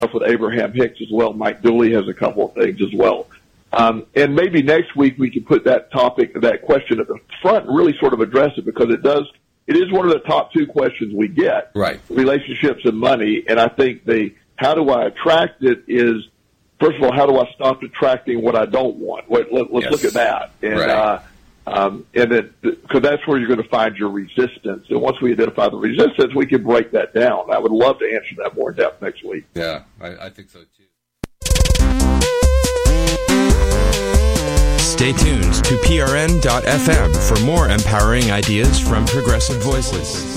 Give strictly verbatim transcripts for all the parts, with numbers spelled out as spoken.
with Abraham Hicks as well. Mike Dooley has a couple of things as well. Um, and maybe next week we can put that topic, that question at the front and really sort of address it, because it does, it is one of the top two questions we get. Right. Relationships and money. And I think the, how do I attract it is, first of all, how do I stop attracting what I don't want? Let, let, let's yes. look at that. And, right. uh, um, and then, because that's where you're going to find your resistance. And once we identify the resistance, we can break that down. I would love to answer that more in depth next week. Yeah, I, I think so too. Stay tuned to P R N dot F M for more empowering ideas from Progressive Voices.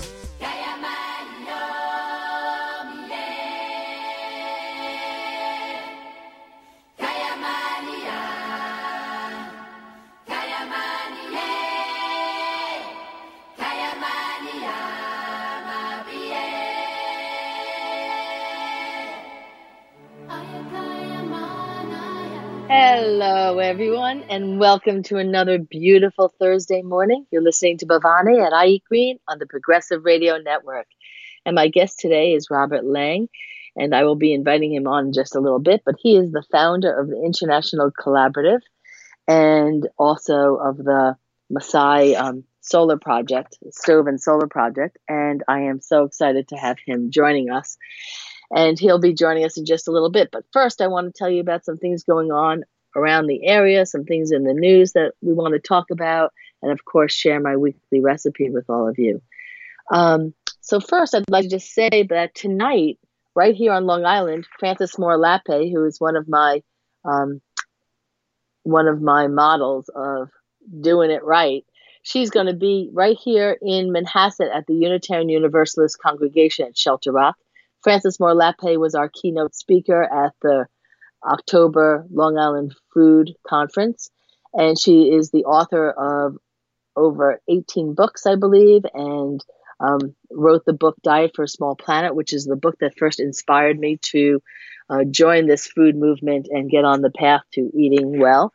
Hello, everyone, and welcome to another beautiful Thursday morning. You're listening to Bhavani and I Eat Green on the Progressive Radio Network. And my guest today is Robert Lang, and I will be inviting him on in just a little bit, but he is the founder of the International Collaborative and also of the Maasai um, Solar Project, Stove and Solar Project, and I am so excited to have him joining us. And he'll be joining us in just a little bit. But first, I want to tell you about some things going on around the area, some things in the news that we want to talk about, and of course, share my weekly recipe with all of you. Um, so first, I'd like to just say that tonight, right here on Long Island, Frances Moore Lappé, who is one of my um, one of my models of doing it right, she's going to be right here in Manhasset at the Unitarian Universalist Congregation at Shelter Rock. Frances Moore Lappé was our keynote speaker at the October Long Island Food Conference, and she is the author of over eighteen books, I believe, and um, wrote the book Diet for a Small Planet, which is the book that first inspired me to uh, join this food movement and get on the path to eating well.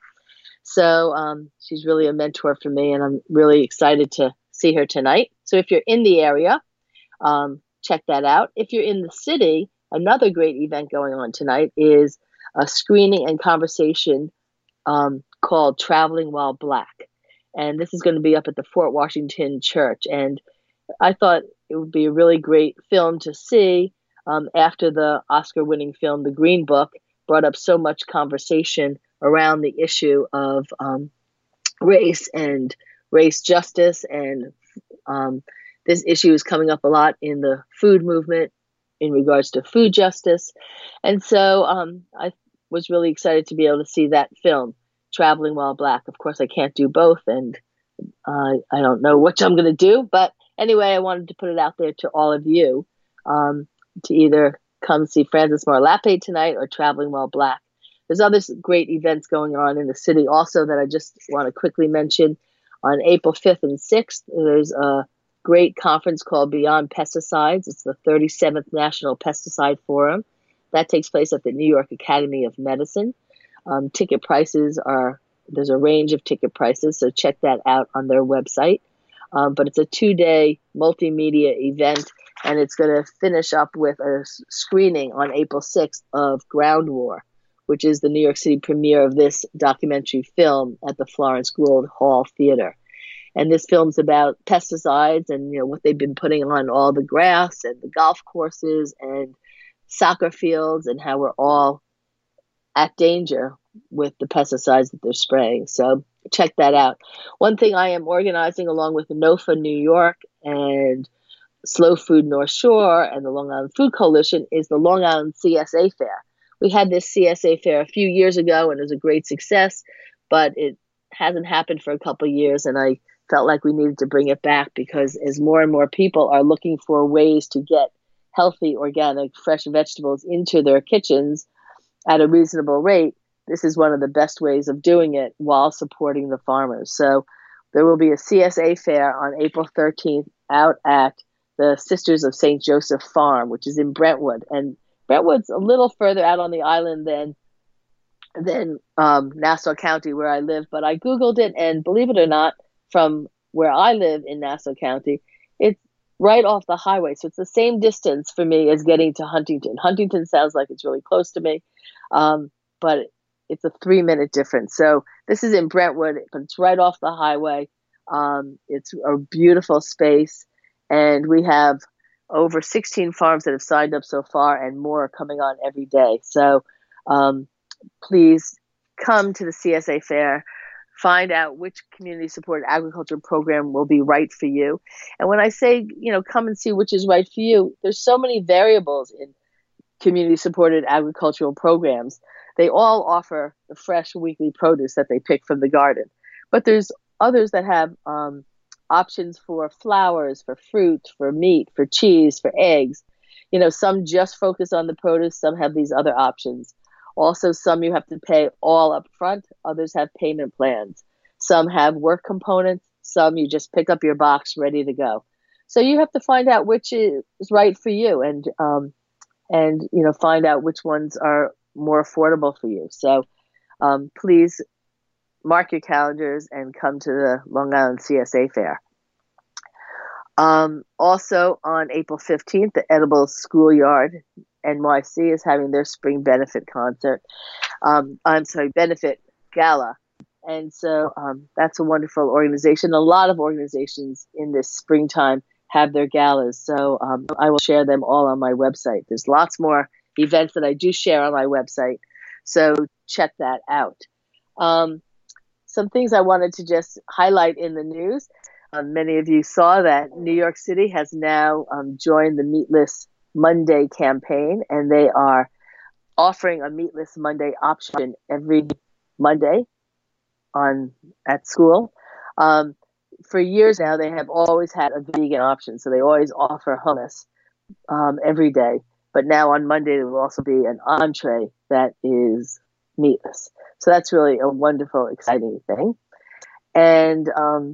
So um, she's really a mentor for me, and I'm really excited to see her tonight. So if you're in the area, um, check that out. If you're in the city, another great event going on tonight is a screening and conversation um, called Traveling While Black. And this is going to be up at the Fort Washington Church. And I thought it would be a really great film to see um, after the Oscar-winning film, The Green Book, brought up so much conversation around the issue of um, race and race justice, and um, this issue is coming up a lot in the food movement in regards to food justice. And so um, I was really excited to be able to see that film, Traveling While Black. Of course, I can't do both, and uh, I don't know which I'm going to do. But anyway, I wanted to put it out there to all of you um, to either come see Frances Moore Lappé tonight or Traveling While Black. There's other great events going on in the city also that I just want to quickly mention. On April fifth and sixth, there's a great conference called Beyond Pesticides. It's the thirty-seventh National Pesticide Forum. That takes place at the New York Academy of Medicine. Um, ticket prices are, there's a range of ticket prices, so check that out on their website. Um, but it's a two-day multimedia event, and it's going to finish up with a screening on April sixth of Ground War, which is the New York City premiere of this documentary film at the Florence Gould Hall Theater. And this film's about pesticides and, you know, what they've been putting on all the grass and the golf courses and soccer fields, and how we're all at danger with the pesticides that they're spraying. So check that out. One thing I am organizing along with NOFA New York and Slow Food North Shore and the Long Island Food Coalition is the Long Island C S A Fair. We had this C S A Fair a few years ago, and it was a great success, but it hasn't happened for a couple of years, and I felt like we needed to bring it back, because as more and more people are looking for ways to get healthy, organic, fresh vegetables into their kitchens at a reasonable rate, this is one of the best ways of doing it while supporting the farmers. So there will be a C S A Fair on April thirteenth out at the Sisters of Saint Joseph Farm, which is in Brentwood. And Brentwood's a little further out on the island than than um, Nassau County, where I live. But I Googled it, and believe it or not, from where I live in Nassau County, it's right off the highway. So it's the same distance for me as getting to Huntington. Huntington sounds like it's really close to me, um, but it's a three minute difference. So this is in Brentwood, but it's right off the highway. Um, it's a beautiful space, and we have over sixteen farms that have signed up so far, and more are coming on every day. So um, please come to the C S A Fair. Find out which community supported agriculture program will be right for you. And when I say, you know, come and see which is right for you, there's so many variables in community supported agricultural programs. They all offer the fresh weekly produce that they pick from the garden. But there's others that have um, options for flowers, for fruit, for meat, for cheese, for eggs. You know, some just focus on the produce, some have these other options. Also, some you have to pay all up front. Others have payment plans. Some have work components. Some you just pick up your box ready to go. So you have to find out which is right for you, and um, and you know find out which ones are more affordable for you. So um, please mark your calendars and come to the Long Island C S A Fair. Um, also on April fifteenth, the Edible Schoolyard N Y C is having their spring benefit concert. Um, I'm sorry, benefit gala. And so um, that's a wonderful organization. A lot of organizations in this springtime have their galas. So um, I will share them all on my website. There's lots more events that I do share on my website. So check that out. Um, some things I wanted to just highlight in the news. Um, many of you saw that New York City has now um, joined the Meatless Monday campaign, and they are offering a Meatless Monday option every Monday on at school. Um, for years now, they have always had a vegan option, so they always offer hummus um, every day. But now on Monday, there will also be an entree that is meatless. So that's really a wonderful, exciting thing. And um,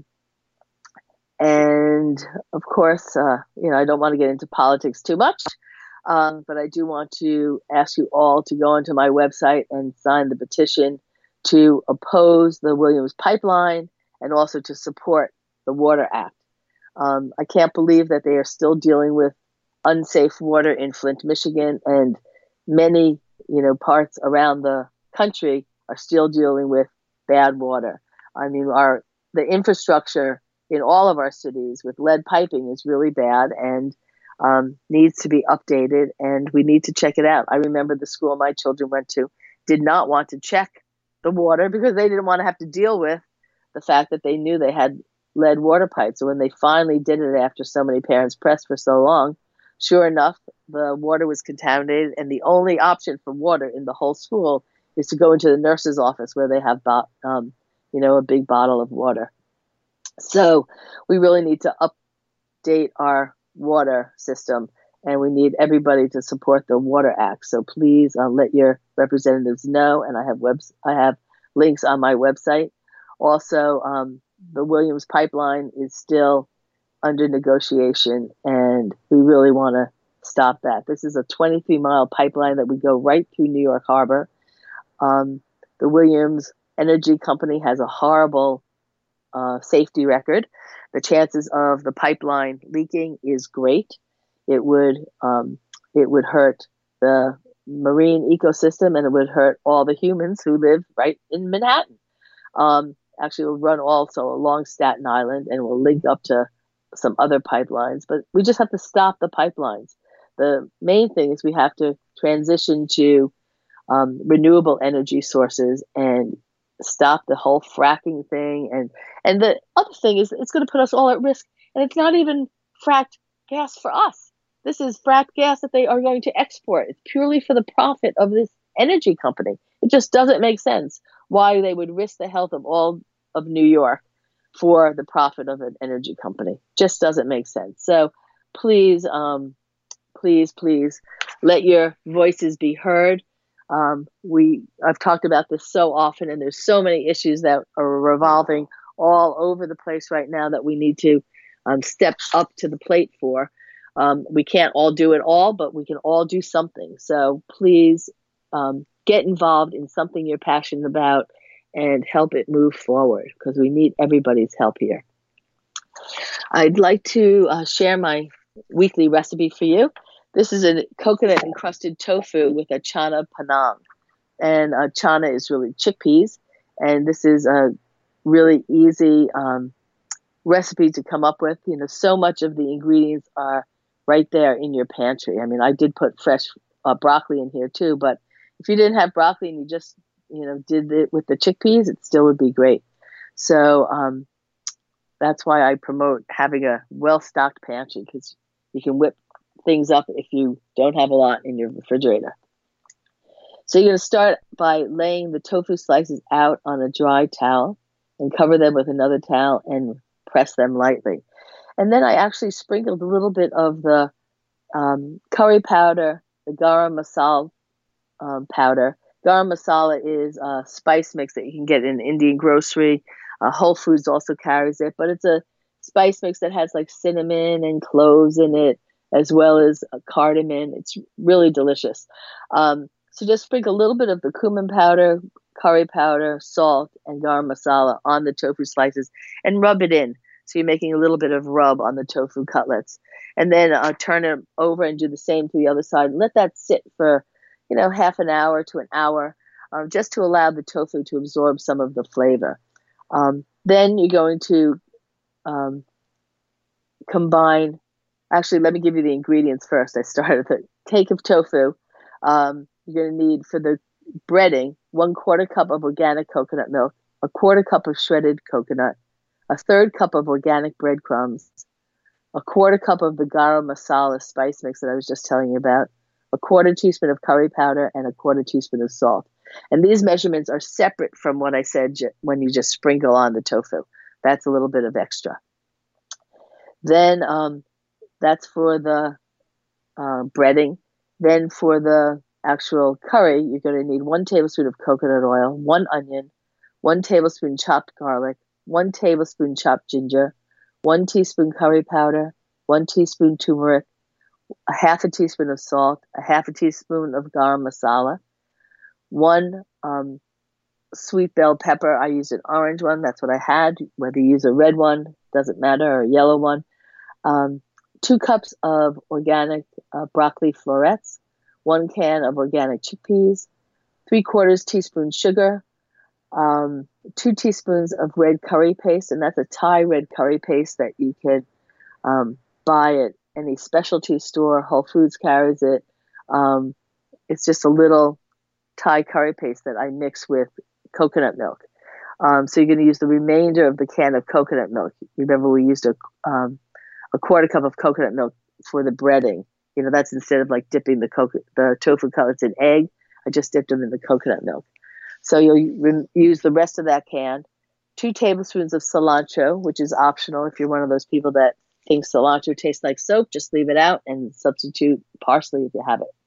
And of course, uh, you know, I don't want to get into politics too much, um, but I do want to ask you all to go onto my website and sign the petition to oppose the Williams Pipeline and also to support the Water Act. Um, I can't believe that they are still dealing with unsafe water in Flint, Michigan, and many, you know, parts around the country are still dealing with bad water. I mean, our the infrastructure in all of our cities with lead piping is really bad and um, needs to be updated, and we need to check it out. I remember the school my children went to did not want to check the water because they didn't want to have to deal with the fact that they knew they had lead water pipes. So when they finally did it after so many parents pressed for so long, sure enough, the water was contaminated, and the only option for water in the whole school is to go into the nurse's office where they have, um, you know, a big bottle of water. So we really need to update our water system, and we need everybody to support the Water Act. So please uh, let your representatives know, and I have webs I have links on my website. Also, um, the Williams Pipeline is still under negotiation, and we really want to stop that. This is a twenty-three mile pipeline that would go right through New York Harbor. Um, the Williams Energy Company has a horrible Uh, safety record. The chances of the pipeline leaking is great. It would um, it would hurt the marine ecosystem, and it would hurt all the humans who live right in Manhattan. Um, actually, it will run also along Staten Island and will link up to some other pipelines. But we just have to stop the pipelines. The main thing is we have to transition to um, renewable energy sources and stop the whole fracking thing. And and the other thing is it's going to put us all at risk. And it's not even fracked gas for us. This is fracked gas that they are going to export. It's purely for the profit of this energy company. It just doesn't make sense why they would risk the health of all of New York for the profit of an energy company. Just doesn't make sense. So please, um, please, please let your voices be heard. Um, we, I've talked about this so often, and there's so many issues that are revolving all over the place right now that we need to um, step up to the plate for. Um, we can't all do it all, but we can all do something. So please um, get involved in something you're passionate about and help it move forward, because we need everybody's help here. I'd like to uh, share my weekly recipe for you. This is a coconut encrusted tofu with a chana panang. And uh, chana is really chickpeas. And this is a really easy um, recipe to come up with. You know, so much of the ingredients are right there in your pantry. I mean, I did put fresh uh, broccoli in here too, but if you didn't have broccoli and you just, you know, did it with the chickpeas, it still would be great. So um, that's why I promote having a well-stocked pantry, because you can whip things up if you don't have a lot in your refrigerator. So you're going to start by laying the tofu slices out on a dry towel and cover them with another towel and press them lightly. And then I actually sprinkled a little bit of the um, curry powder, the garam masala um, powder. Garam masala is a spice mix that you can get in Indian grocery. Uh, Whole Foods also carries it, but it's a spice mix that has like cinnamon and cloves in it, as well as a cardamom. It's really delicious. Um, so just sprinkle a little bit of the cumin powder, curry powder, salt, and garam masala on the tofu slices and rub it in. So you're making a little bit of rub on the tofu cutlets. And then uh, turn it over and do the same to the other side. And let that sit for, you know, half an hour to an hour, uh, just to allow the tofu to absorb some of the flavor. Um, then you're going to um, combine, actually, let me give you the ingredients first. I started with a cake of tofu. Um, you're going to need, for the breading, one quarter cup of organic coconut milk, a quarter cup of shredded coconut, a third cup of organic breadcrumbs, a quarter cup of the garam masala spice mix that I was just telling you about, a quarter teaspoon of curry powder, and a quarter teaspoon of salt. And these measurements are separate from what I said j- when you just sprinkle on the tofu. That's a little bit of extra. Then um, that's for the uh, breading. Then for the actual curry, you're going to need one tablespoon of coconut oil, one onion, one tablespoon chopped garlic, one tablespoon chopped ginger, one teaspoon curry powder, one teaspoon turmeric, a half a teaspoon of salt, a half a teaspoon of garam masala, one um, sweet bell pepper. I used an orange one. That's what I had. Whether you use a red one, doesn't matter, or a yellow one. Um, two cups of organic uh, broccoli florets, one can of organic chickpeas, three quarters teaspoon sugar, um, two teaspoons of red curry paste, and that's a Thai red curry paste that you can um, buy at any specialty store. Whole Foods carries it. Um, it's just a little Thai curry paste that I mix with coconut milk. Um, so you're going to use the remainder of the can of coconut milk. Remember, we used a um, a quarter cup of coconut milk for the breading. You know, that's instead of like dipping the co- the tofu cutlets in egg, I just dipped them in the coconut milk. So you'll re- use the rest of that can. Two tablespoons of cilantro, which is optional. If you're one of those people that thinks cilantro tastes like soap, just leave it out and substitute parsley if you have it.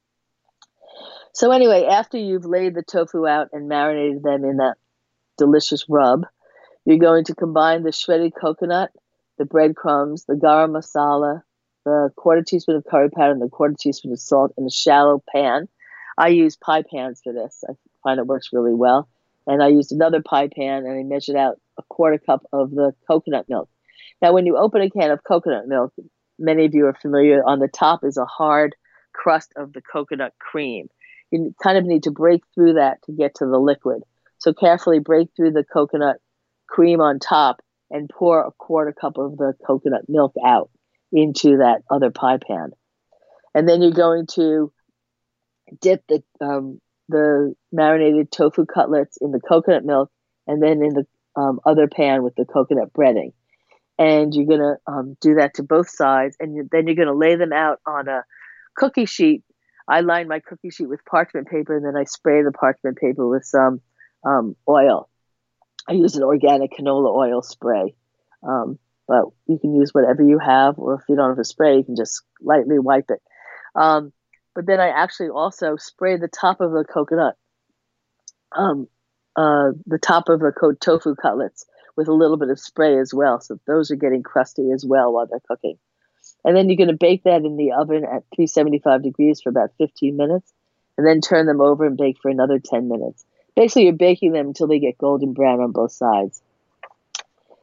So anyway, after you've laid the tofu out and marinated them in that delicious rub, you're going to combine the shredded coconut, the breadcrumbs, the garam masala, the quarter teaspoon of curry powder, and the quarter teaspoon of salt in a shallow pan. I use pie pans for this. I find it works really well. And I used another pie pan, and I measured out a quarter cup of the coconut milk. Now, when you open a can of coconut milk, many of you are familiar, on the top is a hard crust of the coconut cream. You kind of need to break through that to get to the liquid. So carefully break through the coconut cream on top and pour a quarter cup of the coconut milk out into that other pie pan. And then you're going to dip the um, the marinated tofu cutlets in the coconut milk and then in the um, other pan with the coconut breading. And you're going to um, do that to both sides. And you, then you're going to lay them out on a cookie sheet. I line my cookie sheet with parchment paper, and then I spray the parchment paper with some um, oil. I use an organic canola oil spray. Um, but you can use whatever you have, or if you don't have a spray, you can just lightly wipe it. Um, but then I actually also spray the top of the coconut, um, uh, the top of the co- tofu cutlets with a little bit of spray as well. So those are getting crusty as well while they're cooking. And then you're going to bake that in the oven at three seventy-five degrees for about fifteen minutes, and then turn them over and bake for another ten minutes. Basically, you're baking them until they get golden brown on both sides.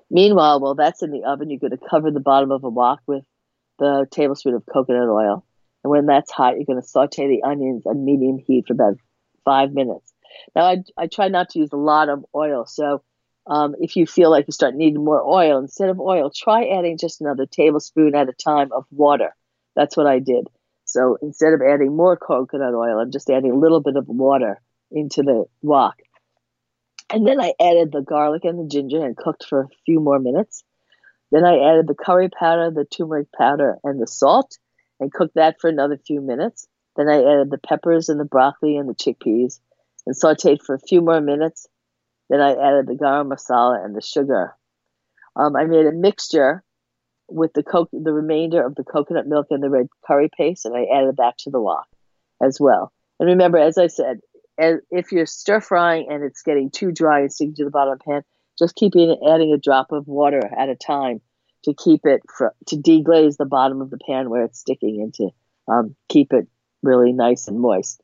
Meanwhile, while that's in the oven, you're going to cover the bottom of a wok with the tablespoon of coconut oil. And when that's hot, you're going to saute the onions on medium heat for about five minutes. Now, I, I try not to use a lot of oil. So um, if you feel like you start needing more oil, instead of oil, try adding just another tablespoon at a time of water. That's what I did. So instead of adding more coconut oil, I'm just adding a little bit of water into the wok. And then I added the garlic and the ginger and cooked for a few more minutes. Then I added the curry powder, the turmeric powder, and the salt and cooked that for another few minutes. Then I added the peppers and the broccoli and the chickpeas and sauteed for a few more minutes. Then I added the garam masala and the sugar. Um, I made a mixture with the co- the remainder of the coconut milk and the red curry paste, and I added that to the wok as well. And remember, as I said, as, if you're stir frying and it's getting too dry and sticking to the bottom of the pan, just keep in, adding a drop of water at a time to keep it for, to deglaze the bottom of the pan where it's sticking and to um, keep it really nice and moist.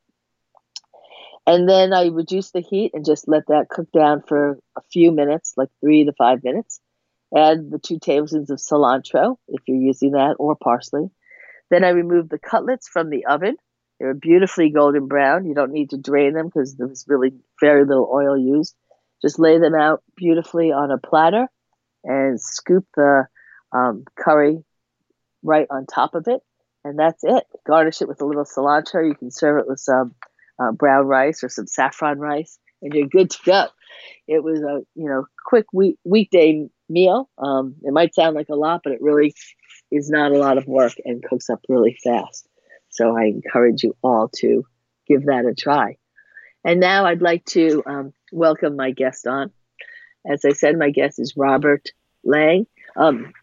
And then I reduce the heat and just let that cook down for a few minutes, like three to five minutes. Add the two tablespoons of cilantro, if you're using that, or parsley. Then I remove the cutlets from the oven. They're beautifully golden brown. You don't need to drain them because there was really very little oil used. Just lay them out beautifully on a platter and scoop the um, curry right on top of it. And that's it. Garnish it with a little cilantro. You can serve it with some uh, brown rice or some saffron rice, and you're good to go. It was a you know quick week, weekday meal. Um, it might sound like a lot, but it really is not a lot of work and cooks up really fast. So I encourage you all to give that a try. And now I'd like to um, welcome my guest on. As I said, my guest is Robert Lang, um,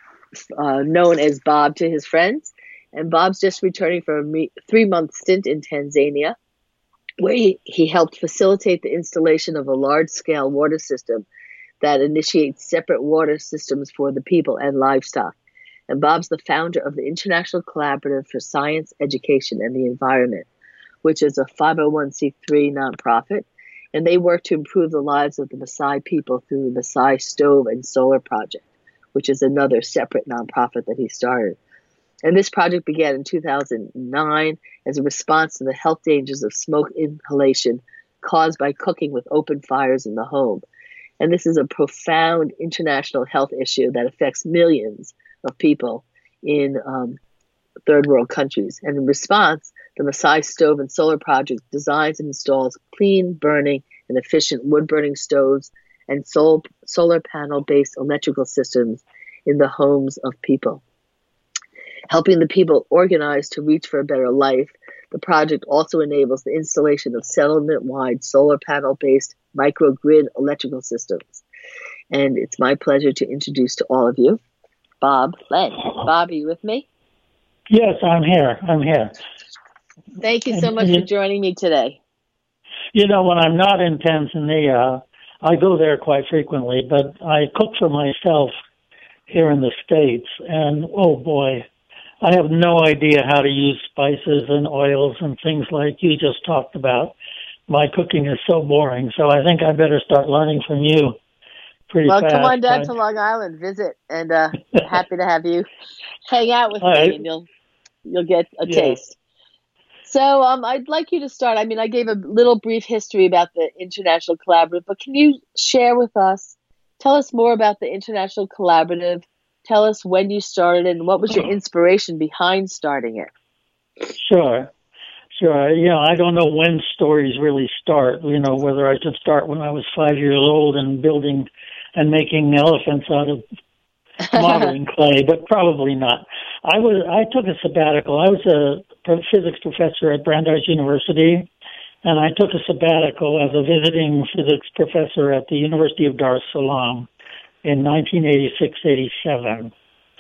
uh, known as Bob to his friends. And Bob's just returning from a three-month stint in Tanzania, where he, he helped facilitate the installation of a large-scale water system that initiates separate water systems for the people and livestock. And Bob's the founder of the International Collaborative for Science, Education, and the Environment, which is a five oh one c three nonprofit. And they work to improve the lives of the Maasai people through the Maasai Stove and Solar Project, which is another separate nonprofit that he started. And this project began in two thousand nine as a response to the health dangers of smoke inhalation caused by cooking with open fires in the home. And this is a profound international health issue that affects millions of people in um, third world countries. And in response, the Maasai Stove and Solar Project designs and installs clean burning and efficient wood burning stoves and sol- solar panel based electrical systems in the homes of people. Helping the people organize to reach for a better life, the project also enables the installation of settlement-wide solar panel-based microgrid electrical systems. And it's my pleasure to introduce to all of you, Bob Lang. Bob, are you with me? Yes, I'm here. I'm here. Thank you so much and, for joining me today. You know, when I'm not in Tanzania, I go there quite frequently, but I cook for myself here in the States, and oh boy, I have no idea how to use spices and oils and things like you just talked about. My cooking is so boring, so I think I better start learning from you pretty well, fast. Well, come on down but... to Long Island, visit, and uh, happy to have you hang out with All me, right. and you'll you'll get a yeah. taste. So um, I'd like you to start. I mean, I gave a little brief history about the International Collaborative, but can you share with us, tell us more about the International Collaborative? Tell us when you started and what was your inspiration behind starting it? Sure. Sure. You know, I don't know when stories really start, you know, whether I should start when I was five years old and building and making elephants out of modeling clay, but probably not. I was, I took a sabbatical. I was a physics professor at Brandeis University, and I took a sabbatical as a visiting physics professor at the University of Dar es Salaam in nineteen eighty-six eighty-seven.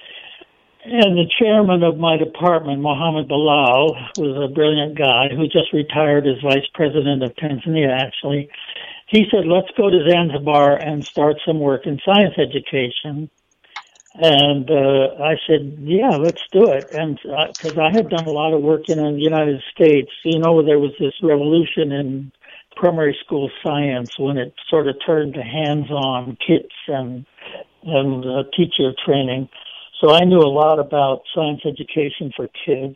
And the chairman of my department, Mohammed Bilal, was a brilliant guy who just retired as vice president of Tanzania, actually. He said, let's go to Zanzibar and start some work in science education. And uh, I said, yeah, let's do it. And because uh, I had done a lot of work in the United States, you know, there was this revolution in primary school science when it sort of turned to hands-on kits and and uh, teacher training. So I knew a lot about science education for kids.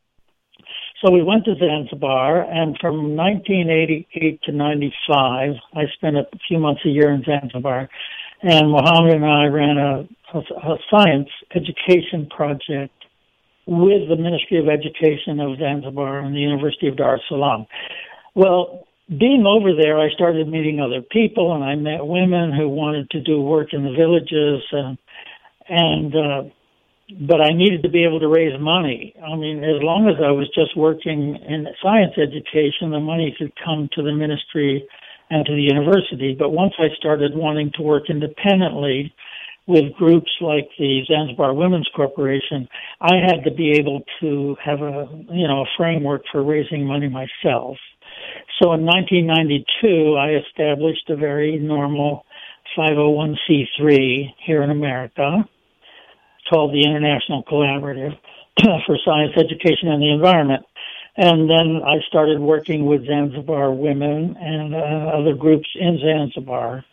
So we went to Zanzibar, and from nineteen eighty-eight to ninety-five, I spent a few months a year in Zanzibar, and Mohammed and I ran a, a, a science education project with the Ministry of Education of Zanzibar and the University of Dar es Salaam. Well, being over there, I started meeting other people, and I met women who wanted to do work in the villages, and, and uh, but I needed to be able to raise money. I mean, as long as I was just working in science education, the money could come to the ministry and to the university. But once I started wanting to work independently with groups like the Zanzibar Women's Corporation, I had to be able to have a, you know, a framework for raising money myself. So in nineteen ninety-two, I established a very normal five oh one c three here in America called the International Collaborative for Science Education and the Environment. And then I started working with Zanzibar women and uh, other groups in Zanzibar,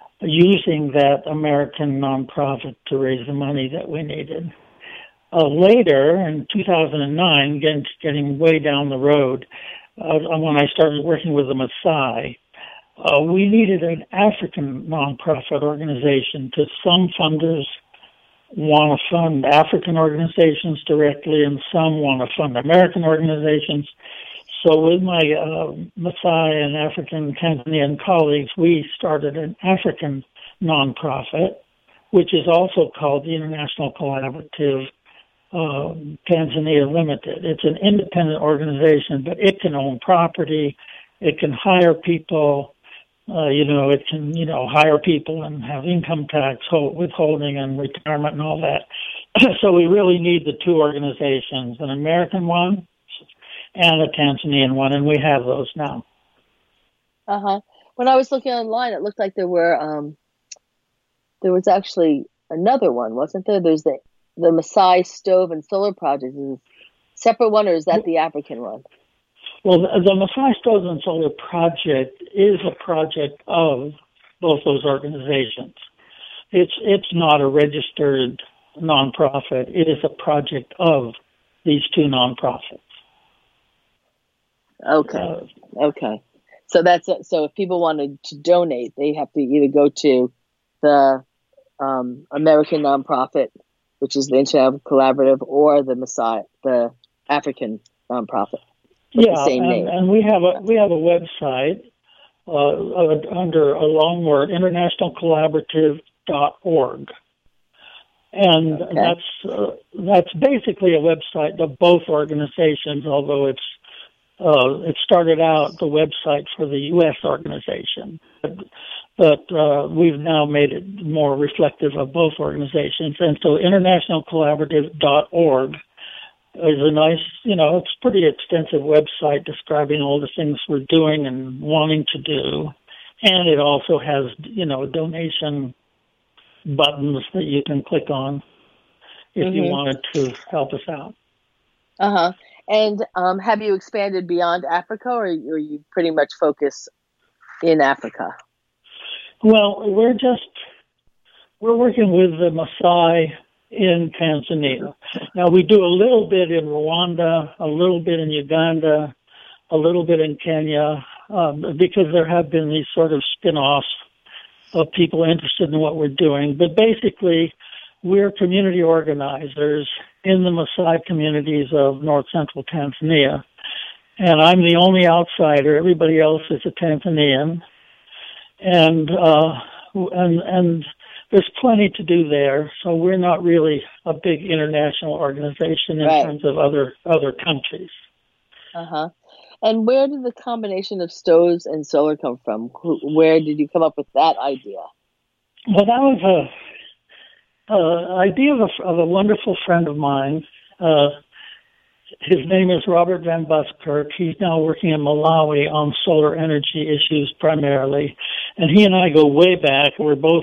using that American nonprofit to raise the money that we needed. Uh, later, in two thousand nine, getting, getting way down the road, uh, when I started working with the Maasai, uh, we needed an African nonprofit organization because some funders want to fund African organizations directly and some want to fund American organizations. So with my uh, Maasai and African Tanzanian colleagues, we started an African nonprofit, which is also called the International Collaborative uh, Tanzania Limited. It's an independent organization, but it can own property, it can hire people, uh, you know, it can, you know, hire people and have income tax withholding and retirement and all that. So we really need the two organizations, an American one and a Tanzanian one, and we have those now. Uh-huh. When I was looking online, it looked like there were, um, there was actually another one, wasn't there? There's the, the Maasai Stove and Solar Project. Is it a separate one, or is that the African one? Well, the, the Maasai Stove and Solar Project is a project of both those organizations. It's, it's not a registered nonprofit. It is a project of these two nonprofits. Okay. Uh, okay. So that's it. So if people wanted to donate, they have to either go to the um, American nonprofit, which is the International Collaborative, or the Maasai, the African nonprofit. Yeah, the same and, name. and we have a we have a website uh, under a long word, international collaborative dot org. And okay. that's uh, that's basically a website of both organizations, although it's uh, it started out the website for the U S organization, but, but uh, we've now made it more reflective of both organizations. And so international collaborative dot org is a nice, you know, it's a pretty extensive website describing all the things we're doing and wanting to do. And it also has, you know, donation buttons that you can click on if mm-hmm. you wanted to help us out. Uh-huh. And um, have you expanded beyond Africa, or are you pretty much focused in Africa? Well, we're just, we're working with the Maasai in Tanzania. Now, we do a little bit in Rwanda, a little bit in Uganda, a little bit in Kenya, um, because there have been these sort of spin-offs of people interested in what we're doing. But basically, we're community organizers in the Maasai communities of north central Tanzania. And I'm the only outsider. Everybody else is a Tanzanian. And, uh, and, and there's plenty to do there. So we're not really a big international organization in right. terms of other, other countries. Uh-huh. And where did the combination of stoves and solar come from? Where did you come up with that idea? Well, that was a uh, idea of a, of a wonderful friend of mine. Uh, his name is Robert Van Buskirk. He's now working in Malawi on solar energy issues primarily. And he and I go way back. We're both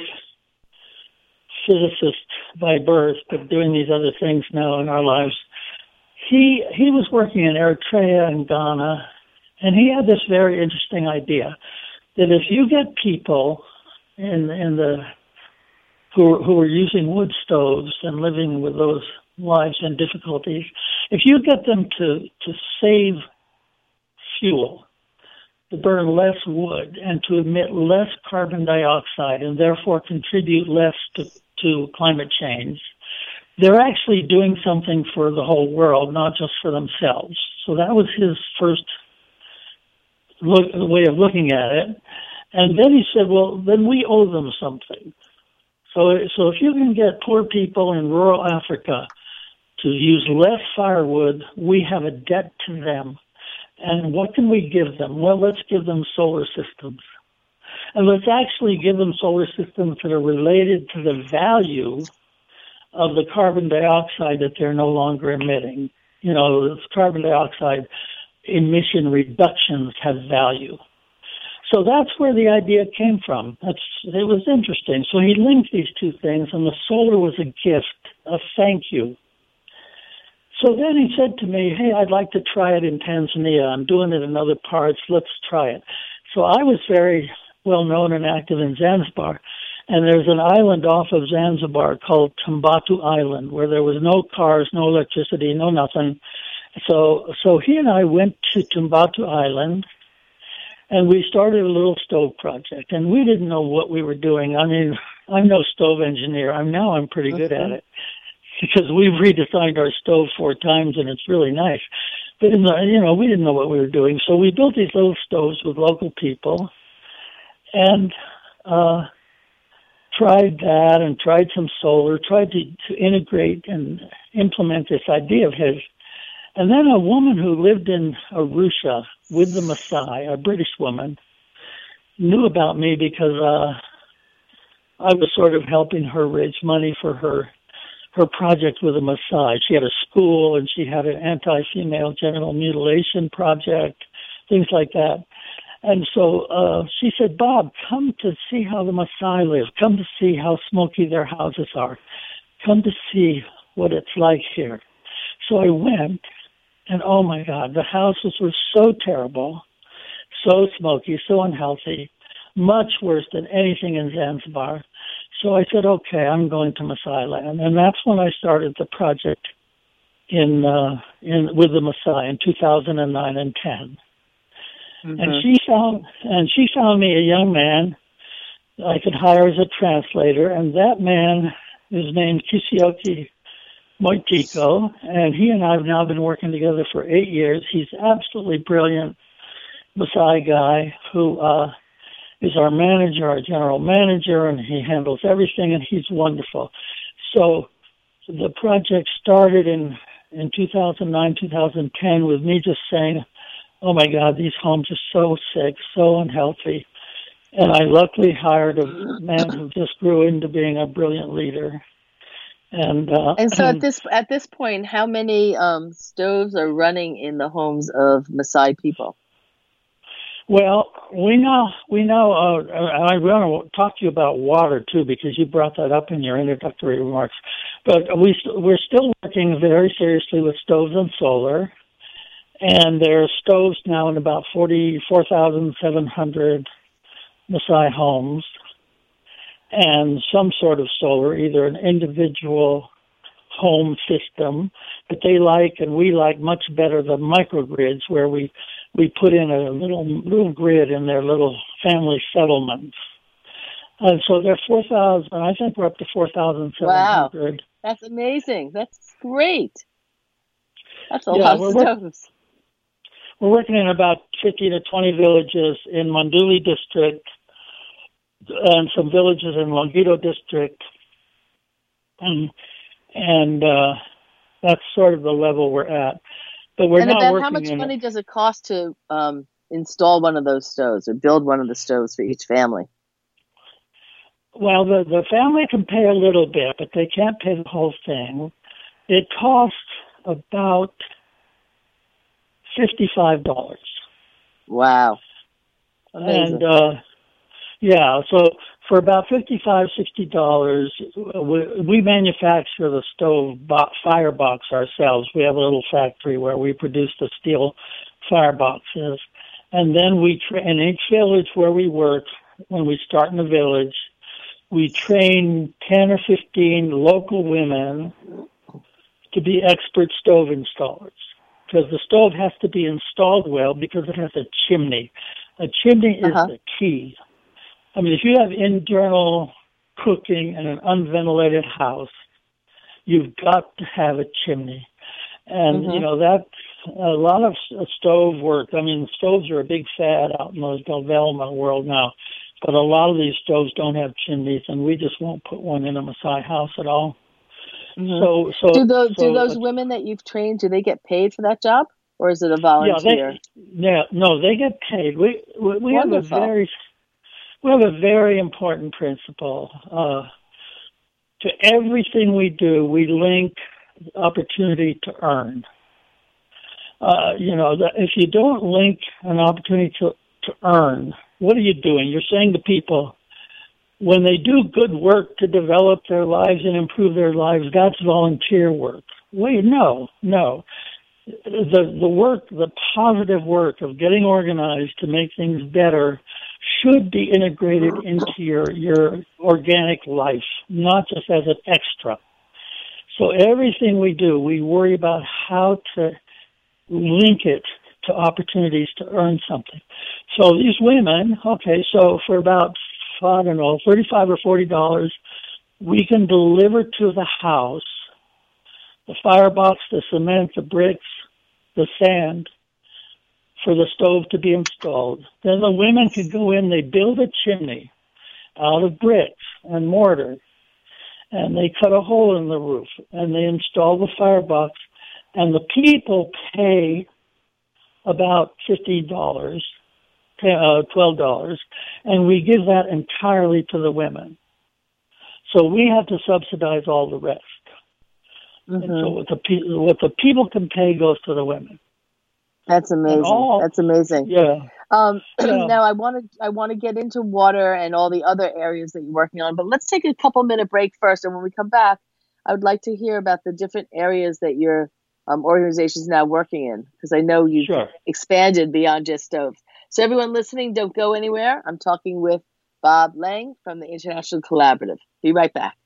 physicists by birth, but doing these other things now in our lives. He he was working in Eritrea and Ghana And he had this very interesting idea that if you get people in in the who who are using wood stoves and living with those lives and difficulties, if you get them to to save fuel, to burn less wood, and to emit less carbon dioxide, and therefore contribute less to, to climate change, they're actually doing something for the whole world, not just for themselves. So that was his first look, way of looking at it. And then he said, well, then we owe them something. So, so if you can get poor people in rural Africa to use less firewood, we have a debt to them. And what can we give them? Well, let's give them solar systems. And let's actually give them solar systems that are related to the value of the carbon dioxide that they're no longer emitting. You know, this carbon dioxide emission reductions have value. So that's where the idea came from. That's, it was interesting. So he linked these two things, and the solar was a gift, a thank you. So then he said to me, hey, I'd like to try it in Tanzania. I'm doing it in other parts. Let's try it. So I was very well known and active in Zanzibar. And there's an island off of Zanzibar called Tumbatu Island where there was no cars, no electricity, no nothing. So so he and I went to Tumbatu Island, and we started a little stove project. And we didn't know what we were doing. I mean, I'm no stove engineer. I'm now I'm pretty good at it, because we've redesigned our stove four times, and it's really nice. But, in the, you know, we didn't know what we were doing. So we built these little stoves with local people and uh, tried that and tried some solar, tried to, to integrate and implement this idea of his. And then a woman who lived in Arusha with the Maasai, a British woman, knew about me because uh, I was sort of helping her raise money for her her project with the Maasai. She had a school, and she had an anti-female genital mutilation project, things like that. And so uh, she said, Bob, come to see how the Maasai live. Come to see how smoky their houses are. Come to see what it's like here. So I went, and oh my God, the houses were so terrible, so smoky, so unhealthy, much worse than anything in Zanzibar. So I said, okay, I'm going to Maasai land. And that's when I started the project in uh, in with the Maasai in two thousand nine and ten. Mm-hmm. And she found and she found me a young man I could hire as a translator, and that man is named Kisioki Moitiko, and he and I have now been working together for eight years. He's absolutely brilliant Maasai guy who uh, is our manager, our general manager, and he handles everything, and he's wonderful. So the project started in, in two thousand nine, two thousand ten with me just saying, oh my God, these homes are so sick, so unhealthy. And I luckily hired a man who just grew into being a brilliant leader. And uh, and so at this at this point, how many um, stoves are running in the homes of Maasai people? Well, we now we now uh, I want to talk to you about water too, because you brought that up in your introductory remarks. But we we're still working very seriously with stoves and solar, and there are stoves now in about forty-four thousand seven hundred Maasai homes, and some sort of solar, either an individual home system that they like, and we like much better the microgrids, where we we put in a little little grid in their little family settlements. And so they're four thousand, I think we're up to four thousand seven hundred. Wow, that's amazing. That's great. That's a yeah, lot of we're stoves. Work, we're working in about fifty to twenty villages in Monduli district and some villages in Longido district. And, and uh, that's sort of the level we're at. But we're and not about working how much in money it. does it cost to um, install one of those stoves or build one of the stoves for each family? Well, the, the family can pay a little bit, but they can't pay the whole thing. It costs about fifty-five dollars. Wow. Amazing. And, uh, yeah, so for about fifty-five dollars, sixty dollars, we, we manufacture the stove bo- firebox ourselves. We have a little factory where we produce the steel fireboxes. And then we, tra- in each village where we work, when we start in the village, we train ten or fifteen local women to be expert stove installers. Because the stove has to be installed well because it has a chimney. A chimney is uh-huh. the key. I mean, if you have internal cooking in an unventilated house, you've got to have a chimney. And, mm-hmm. you know, that a lot of stove work, I mean, stoves are a big fad out in the development world now, but a lot of these stoves don't have chimneys, and we just won't put one in a Maasai house at all. Mm-hmm. So, so do those so, do those uh, women that you've trained, do they get paid for that job, or is it a volunteer? Yeah, they, yeah no, they get paid. We we, we have a very we have a very important principle. Uh, to everything we do, we link opportunity to earn. Uh, you know, that if you don't link an opportunity to to earn, what are you doing? You're saying to people, when they do good work to develop their lives and improve their lives, that's volunteer work. Wait, no, no. The the work, the positive work of getting organized to make things better should be integrated into your, your organic life, not just as an extra. So everything we do, we worry about how to link it to opportunities to earn something. So these women, okay, so for about I don't know, thirty-five or forty dollars, we can deliver to the house the firebox, the cement, the bricks, the sand for the stove to be installed. Then the women can go in, they build a chimney out of bricks and mortar, and they cut a hole in the roof, and they install the firebox, and the people pay about fifty dollars. Uh, twelve dollars, and we give that entirely to the women. So we have to subsidize all the rest. Mm-hmm. And so what the, pe- what the people can pay goes to the women. That's amazing. All, That's amazing. Yeah. Um, yeah. Now I want to I want to get into water and all the other areas that you're working on, but let's take a couple minute break first. And when we come back, I would like to hear about the different areas that your um, organization is now working in, because I know you've sure. expanded beyond just stoves. So everyone listening, don't go anywhere. I'm talking with Bob Lang from the International Collaborative. Be right back.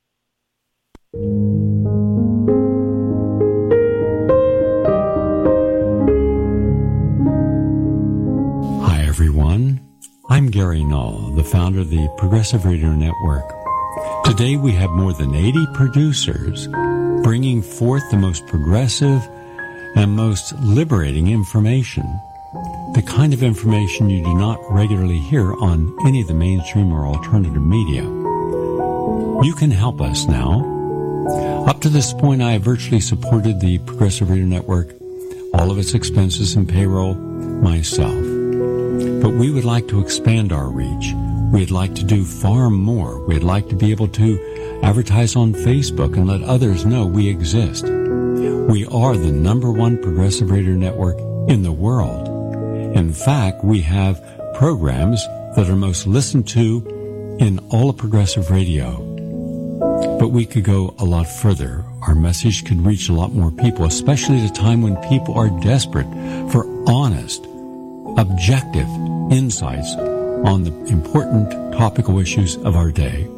Hi, everyone. I'm Gary Null, the founder of the Progressive Radio Network. Today, we have more than eighty producers bringing forth the most progressive and most liberating information. The kind of information you do not regularly hear on any of the mainstream or alternative media. You can help us now. Up to this point, I have virtually supported the Progressive Radio Network, all of its expenses and payroll, myself. But we would like to expand our reach. We'd like to do far more. We'd like to be able to advertise on Facebook and let others know we exist. We are the number one progressive radio network in the world. In fact, we have programs that are most listened to in all of progressive radio. But we could go a lot further. Our message could reach a lot more people, especially at a time when people are desperate for honest, objective insights on the important topical issues of our day.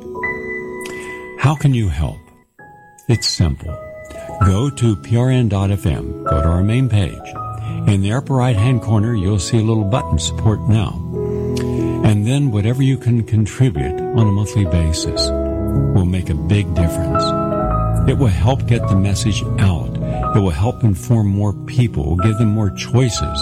How can you help? It's simple. Go to P R N dot F M. Go to our main page. In the upper right-hand corner, you'll see a little button, Support Now. And then whatever you can contribute on a monthly basis will make a big difference. It will help get the message out. It will help inform more people. It will give them more choices.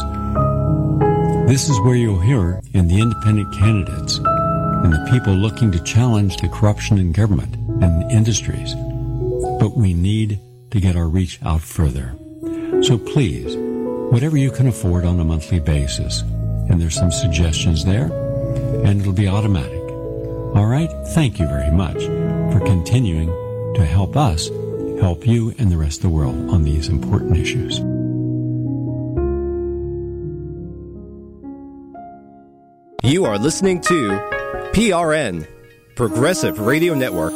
This is where you'll hear in the independent candidates and the people looking to challenge the corruption in government and industries. But we need to get our reach out further. So please, whatever you can afford on a monthly basis, and there's some suggestions there, and it'll be automatic. All right? Thank you very much for continuing to help us help you and the rest of the world on these important issues. You are listening to P R N, Progressive Radio Network.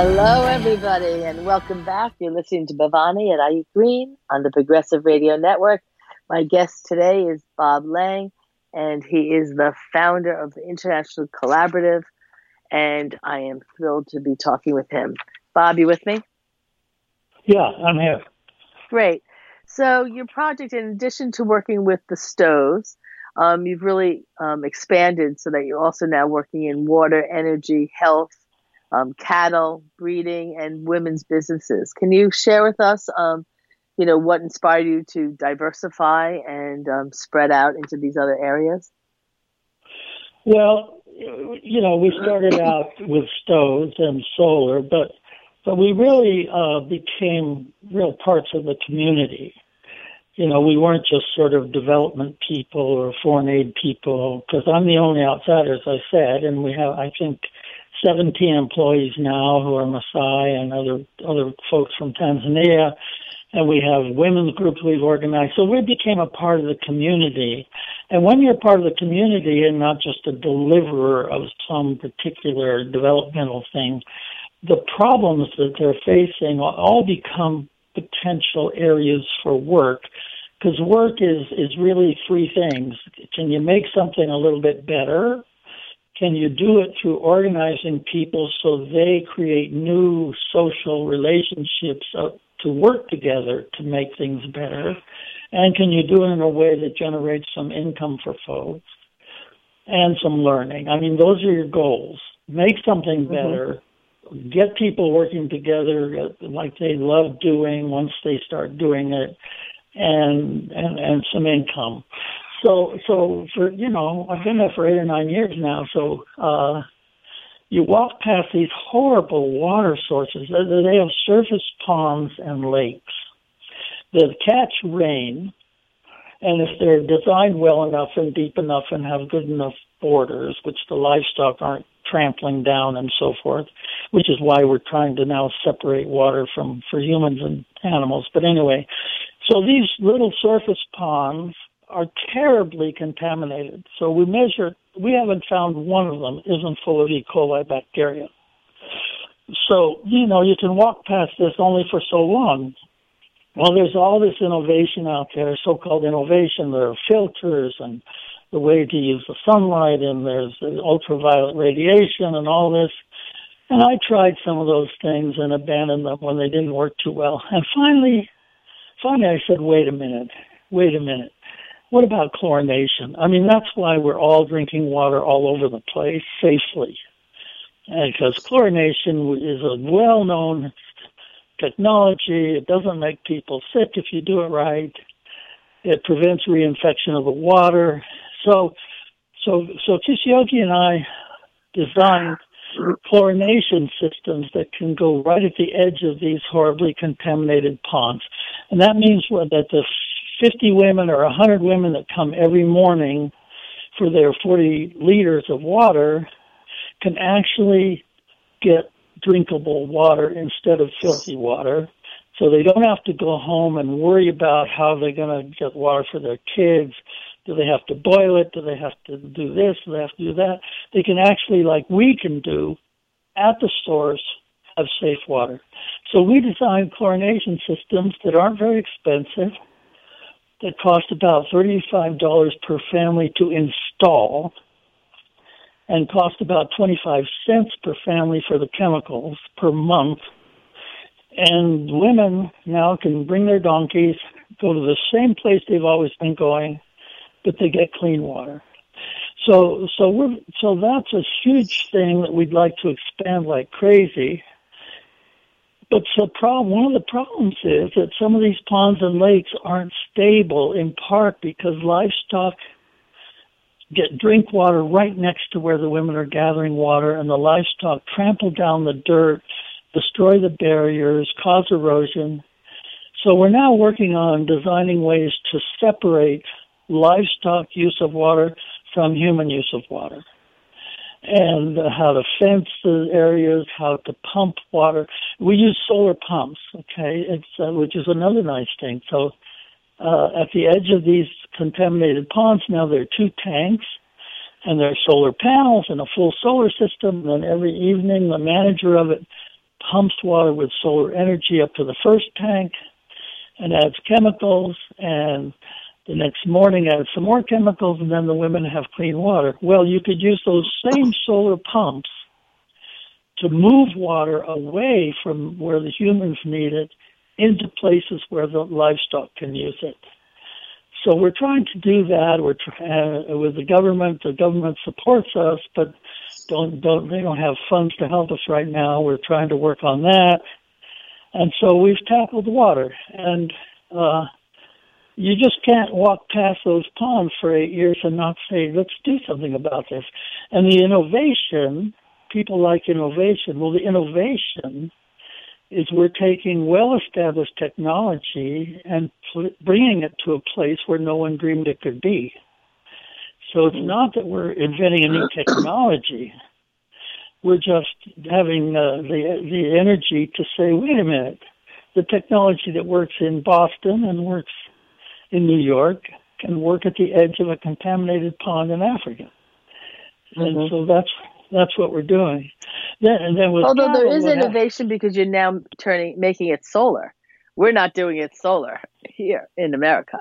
Hello, everybody, and welcome back. You're listening to Bhavani and Ayik Green on the Progressive Radio Network. My guest today is Bob Lang, and he is the founder of the International Collaborative, and I am thrilled to be talking with him. Bob, you with me? Yeah, I'm here. Great. So your project, in addition to working with the stoves, um, you've really um, expanded so that you're also now working in water, energy, health, um, cattle, breeding, and women's businesses. Can you share with us, um, you know, what inspired you to diversify and um, spread out into these other areas? Well, you know, we started out with stoves and solar, but but we really uh, became real parts of the community. You know, we weren't just sort of development people or foreign aid people, because I'm the only outsider, as I said, and we have, I think, seventeen employees now who are Maasai and other other folks from Tanzania, and we have women's groups we've organized. So we became a part of the community. And when you're part of the community and not just a deliverer of some particular developmental thing, the problems that they're facing all become potential areas for work, because work is, is really three things. Can you make something a little bit better? Can you do it through organizing people so they create new social relationships to work together to make things better? And can you do it in a way that generates some income for folks and some learning? I mean, those are your goals. Make something better. Mm-hmm. Get people working together like they love doing once they start doing it, and and, and some income. So, so for, you know, I've been there for eight or nine years now, so uh, you walk past these horrible water sources. They have surface ponds and lakes that catch rain, and if they're designed well enough and deep enough and have good enough borders, which the livestock aren't trampling down and so forth, which is why we're trying to now separate water from for humans and animals. But anyway, so these little surface ponds are terribly contaminated. So we measure, we haven't found one of them isn't full of E. coli bacteria. So, you know, you can walk past this only for so long. Well, there's all this innovation out there, so-called innovation. There are filters and the way to use the sunlight, and there's ultraviolet radiation and all this. And I tried some of those things and abandoned them when they didn't work too well. And finally, finally I said, wait a minute, wait a minute. What about chlorination? I mean, that's why we're all drinking water all over the place safely. Because chlorination is a well-known technology. It doesn't make people sick if you do it right. It prevents reinfection of the water. So, so, so Kisyogi and I designed chlorination systems that can go right at the edge of these horribly contaminated ponds. And that means that the fifty women or one hundred women that come every morning for their forty liters of water can actually get drinkable water instead of filthy water. So they don't have to go home and worry about how they're going to get water for their kids. Do they have to boil it? Do they have to do this? Do they have to do that? They can actually, like we can do at the source, have safe water. So we designed chlorination systems that aren't very expensive, that cost about thirty-five dollars per family to install, and cost about twenty-five cents per family for the chemicals per month. And women now can bring their donkeys, go to the same place they've always been going, but they get clean water. So, so we're, so that's a huge thing that we'd like to expand like crazy. But the problem, one of the problems is that some of these ponds and lakes aren't stable, in part because livestock get drink water right next to where the women are gathering water, and the livestock trample down the dirt, destroy the barriers, cause erosion. So we're now working on designing ways to separate livestock use of water from human use of water, and uh, how to fence the areas, how to pump water. We use solar pumps, okay, it's uh, which is another nice thing. So uh, at the edge of these contaminated ponds now there are two tanks, and there are solar panels and a full solar system, and every evening the manager of it pumps water with solar energy up to the first tank and adds chemicals, and the next morning adds some more chemicals, and then the women have clean water. Well, you could use those same solar pumps to move water away from where the humans need it into places where the livestock can use it. So we're trying to do that. We're try- uh, with the government. The government supports us, but don't don't they don't have funds to help us right now. We're trying to work on that, and so we've tackled water. And uh, you just can't walk past those ponds for eight years and not say, let's do something about this. And the innovation, people like innovation. Well, the innovation is we're taking well-established technology and pl- bringing it to a place where no one dreamed it could be. So it's not that we're inventing a new technology. We're just having uh, the the energy to say, wait a minute, the technology that works in Boston and works in New York can work at the edge of a contaminated pond in Africa. Mm-hmm. And so that's that's what we're doing. Then, and then with Although cattle, there is what innovation happened, because you're now turning making it solar. We're not doing it solar here in America.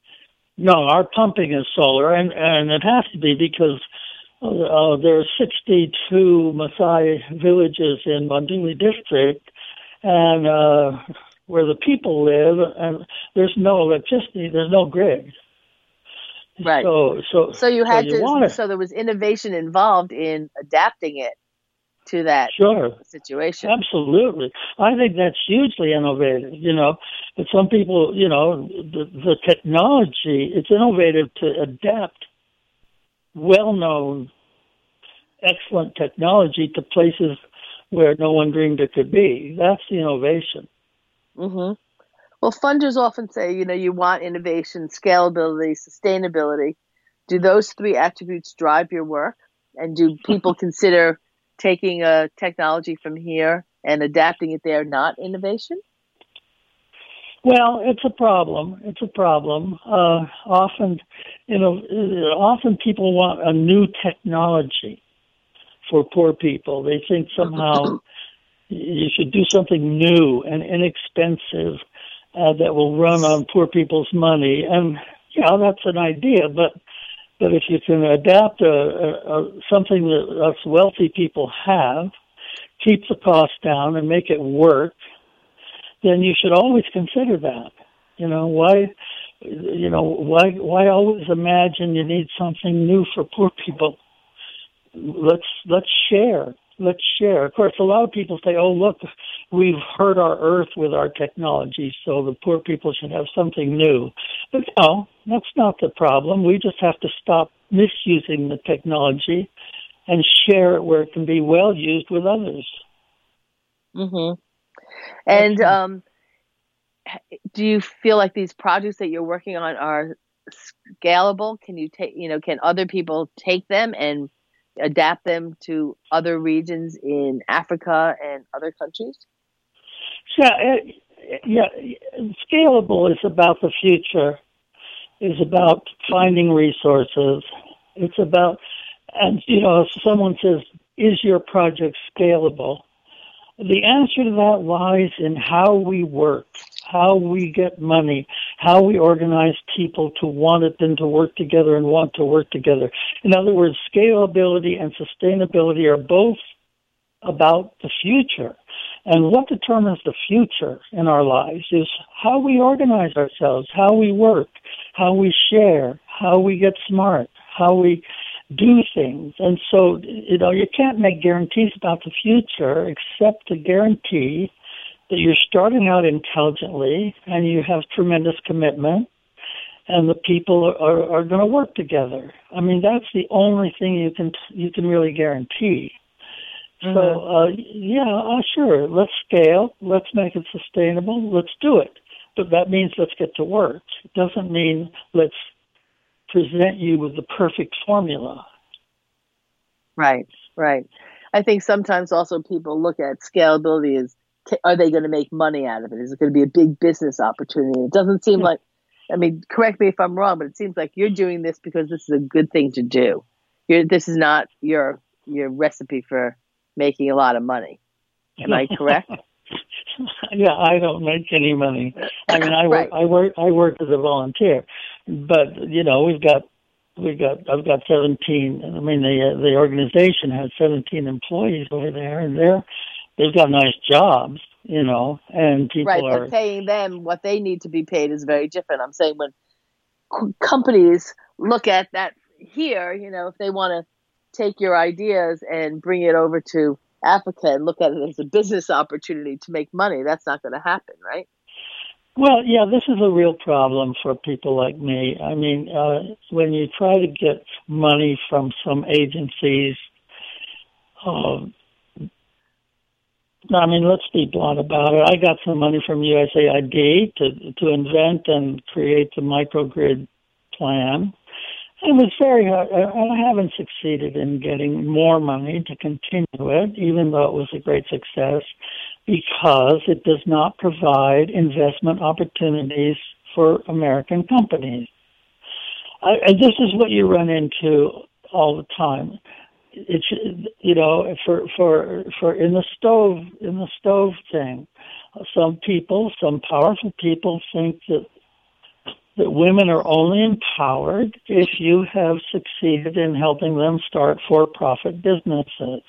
No, our pumping is solar, and, and it has to be because uh, there are sixty-two Maasai villages in Monduli district, and uh, where the people live, and there's no electricity, there's no grid. Right. So, so, so you had so you to. So there was innovation involved in adapting it to that sure. situation. Absolutely. I think that's hugely innovative, you know. But some people, you know, the, the technology, it's innovative to adapt well-known, excellent technology to places where no one dreamed it could be. That's the innovation. Mm-hmm. Well, funders often say, you know, you want innovation, scalability, sustainability. Do those three attributes drive your work? And do people consider taking a technology from here and adapting it there not innovation? Well, it's a problem. It's a problem. Uh, often, you know, often people want a new technology for poor people. They think somehow you should do something new and inexpensive uh, that will run on poor people's money. And, yeah, that's an idea, but But if you can adapt a, a, a, something that us wealthy people have, keep the cost down and make it work, then you should always consider that. You know, why, you know, why, why always imagine you need something new for poor people? Let's, let's share. Let's share. Of course, a lot of people say, oh, look, we've hurt our earth with our technology, so the poor people should have something new. But no, that's not the problem. We just have to stop misusing the technology and share it where it can be well used with others. Mm-hmm. And um, do you feel like these projects that you're working on are scalable? Can you take, you know, can other people take them and adapt them to other regions in Africa and other countries? Yeah, it, yeah. Scalable is about the future. Is about finding resources. It's about, and you know, if someone says, "Is your project scalable?" The answer to that lies in how we work, how we get money, how we organize people to want it and to work together and want to work together. In other words, scalability and sustainability are both about the future. And what determines the future in our lives is how we organize ourselves, how we work, how we share, how we get smart, how we do things. And so, you know, you can't make guarantees about the future except to guarantee that you're starting out intelligently and you have tremendous commitment and the people are, are going to work together. I mean, that's the only thing you can you can really guarantee. Mm-hmm. So, uh, yeah, uh, sure, let's scale, let's make it sustainable, let's do it. But that means let's get to work. It doesn't mean let's present you with the perfect formula. Right, right. I think sometimes also people look at scalability as, are they going to make money out of it? Is it going to be a big business opportunity? It doesn't seem yeah. like, I mean, correct me if I'm wrong, but it seems like you're doing this because this is a good thing to do. You're, this is not your your recipe for making a lot of money. Am I correct? Yeah, I don't make any money. I mean, I work, Right. I work, I work as a volunteer, but you know, we've got, we've got, I've got seventeen. I mean, the uh, the organization has seventeen employees over there, and they're they've got nice jobs, you know, and people Right, are but paying them what they need to be paid is very different. I'm saying when c- companies look at that here, you know, if they want to take your ideas and bring it over to Africa and look at it as a business opportunity to make money, that's not going to happen, right? Well, yeah, this is a real problem for people like me. I mean, uh, when you try to get money from some agencies, uh, I mean, let's be blunt about it. I got some money from U S A I D to to invent and create the microgrid plan. It was very hard. I haven't succeeded in getting more money to continue it, even though it was a great success, because it does not provide investment opportunities for American companies. I, and this is what you run into all the time. It's, you know, for for for in the stove in the stove thing, some people, some powerful people, think that that women are only empowered if you have succeeded in helping them start for-profit businesses.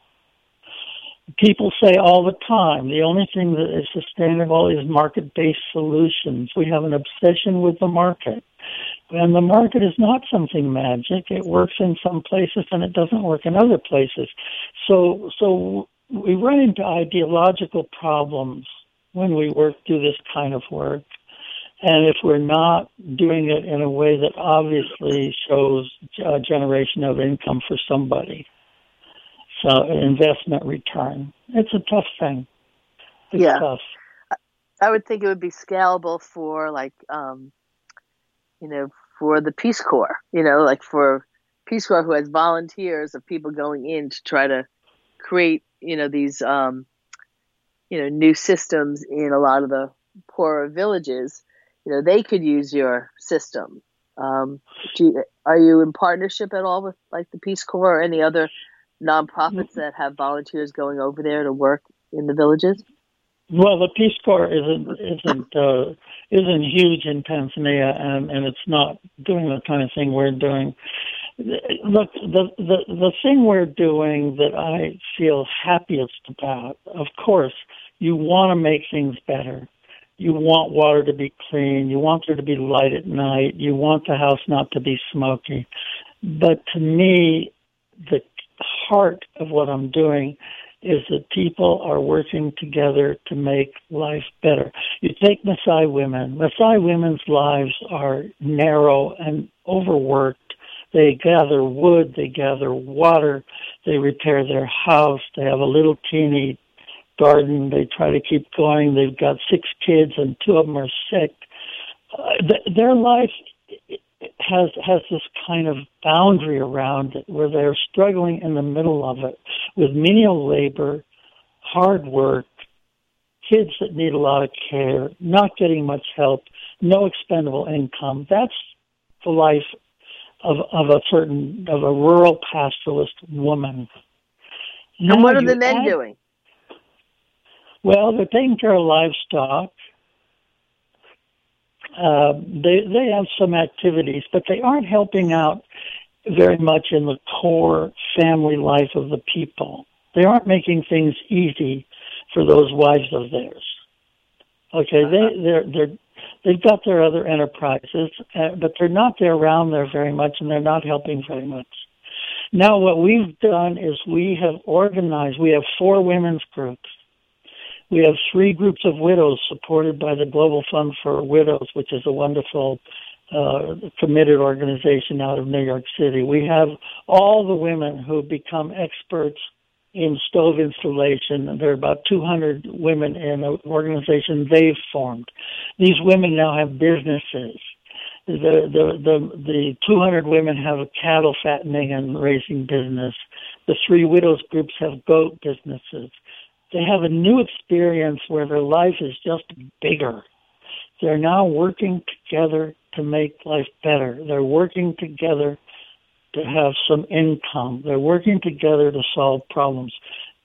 People say all the time, the only thing that is sustainable is market-based solutions. We have an obsession with the market. And the market is not something magic. It works in some places and it doesn't work in other places. So, so we run into ideological problems when we work, do this kind of work. And if we're not doing it in a way that obviously shows a generation of income for somebody, so an investment return, it's a tough thing. It's yeah. tough. I would think it would be scalable for like, um, you know, for the Peace Corps, you know, like for Peace Corps who has volunteers of people going in to try to create, you know, these, um, you know, new systems in a lot of the poorer villages. You know, they could use your system. Um, do you, are you in partnership at all with like the Peace Corps or any other nonprofits that have volunteers going over there to work in the villages? Well, the Peace Corps isn't isn't uh, isn't huge in Tanzania, and, and it's not doing the kind of thing we're doing. Look, the, the the thing we're doing that I feel happiest about, of course, you want to make things better. You want water to be clean. You want there to be light at night. You want the house not to be smoky. But to me, the heart of what I'm doing is that people are working together to make life better. You take Maasai women. Maasai women's lives are narrow and overworked. They gather wood. They gather water. They repair their house. They have a little teeny garden. They try to keep going. They've got six kids and two of them are sick. Uh, th- their life has has this kind of boundary around it where they're struggling in the middle of it with menial labor, hard work, kids that need a lot of care, not getting much help, no expendable income. That's the life of of a certain of a rural pastoralist woman. Now, and what are the you men add, doing? Well, they're taking care of livestock. Uh, they they have some activities, but they aren't helping out very much in the core family life of the people. They aren't making things easy for those wives of theirs. Okay, uh-huh. they they're they're they've got their other enterprises, uh, but they're not there around there very much, and they're not helping very much. Now, what we've done is we have organized. We have four women's groups. We have three groups of widows supported by the Global Fund for Widows, which is a wonderful, uh, committed organization out of New York City. We have all the women who become experts in stove installation. There are about two hundred women in an organization they've formed. These women now have businesses. The the the, the two hundred women have a cattle fattening and raising business. The three widows groups have goat businesses. They have a new experience where their life is just bigger. They're now working together to make life better. They're working together to have some income. They're working together to solve problems.